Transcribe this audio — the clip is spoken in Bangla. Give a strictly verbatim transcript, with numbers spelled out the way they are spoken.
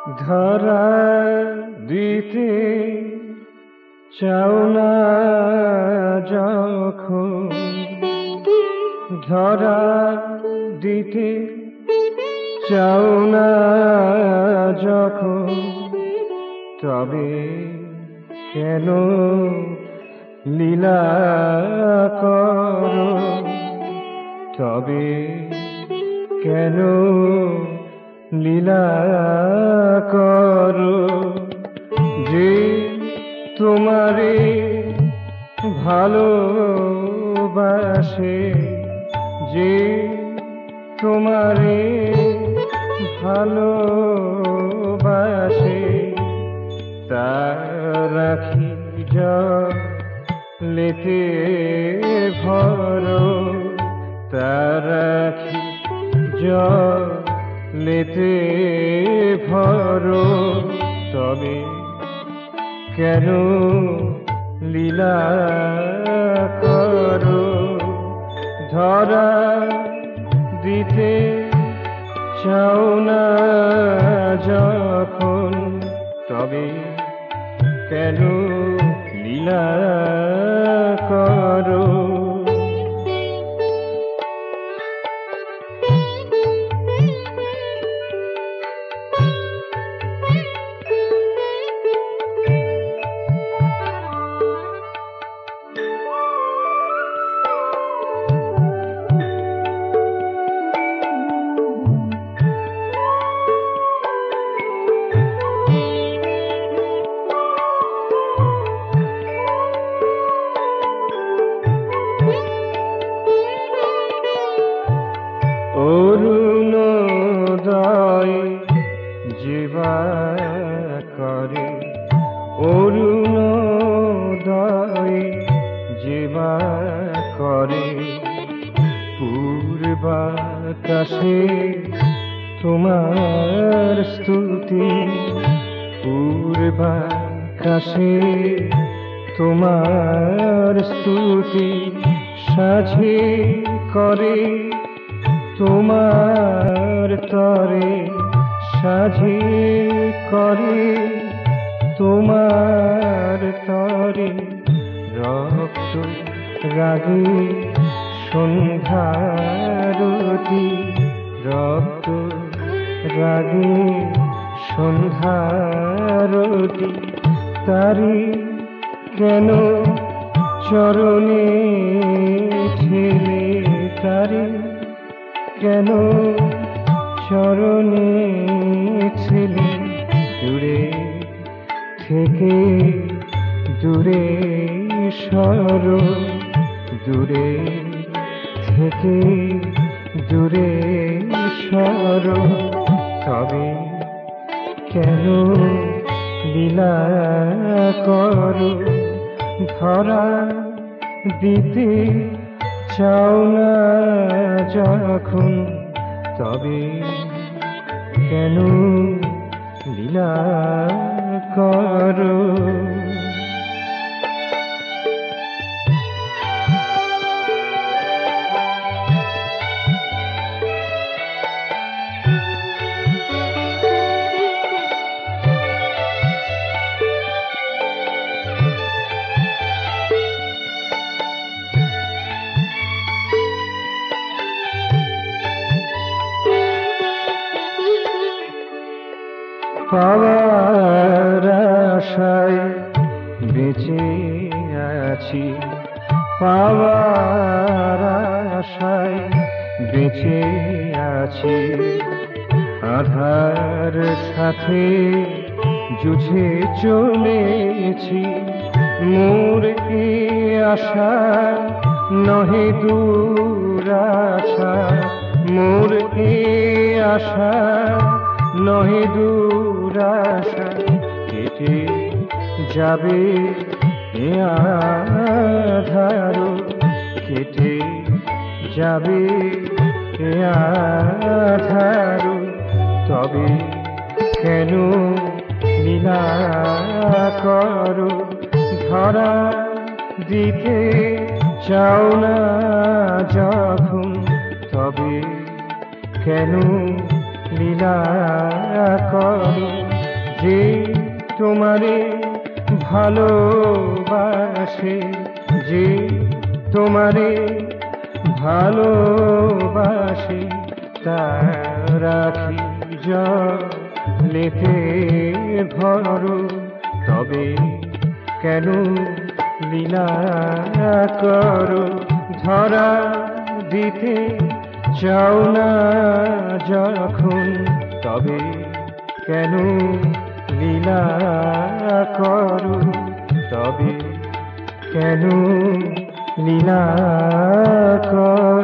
ধরা দিতে চাও না যখন, ধরা দিতে চাও না যখন, তবে কেন লীলা করো, তবে কেন লীলা করো। যে তোমারে ভালোবাসে, যে তোমারে ভালোবাসে, তার আখি জলেতে ভরো, তার আখি জলেতে ভরো, তবে কেন লীলা করো। ধরা দিতে চাও না যখন, তবে কেন লীলা করো। অরুণোদয় যেবা করে, অরুণোদয় যেবা করে, পূর্বাকাশে তোমার স্তুতি, পূর্বাকাশে তোমার স্তুতি, সাঝে করে তোমার তরে, সাঝে করে তোমার তরে, রক্ত রাগে সন্ধ্যারতি, রক্ত রাগে সন্ধ্যারতি, তারি কেন চরণে ঠেলে, তারি কেন চরণে ছেলে, দূরে থেকে দূরে সরো, দূরে থেকে দূরে সরো, তবে কেন লীলা করো। ধরা দিতে চাও না যখন, তবে কেন লীলা করো। পাওয়ার আশায় বেঁচে আছি, পাওয়ার আশায় বেঁচে আছি, আধার সাথে যুঝে চলেছি, মোর এ আশা নহে দুরাশা, মোর এ আশা নহে দুরাশা, কেটে যাবে এ আধার, কেটে যাবে এ আধার, তবে কেন লীলা করো। ধরা দিতে চাও না যখন, তবে কেন লীলা করো। যে তোমারে ভালোবাসে, যে তোমারে ভালোবাসে, তার রাখি জলেতে ভরো, তবে কেন লীলা করো? ধরা দিতে চাও না যখন, তবে কেন লীলা করো? তবে কেন লীলা করো?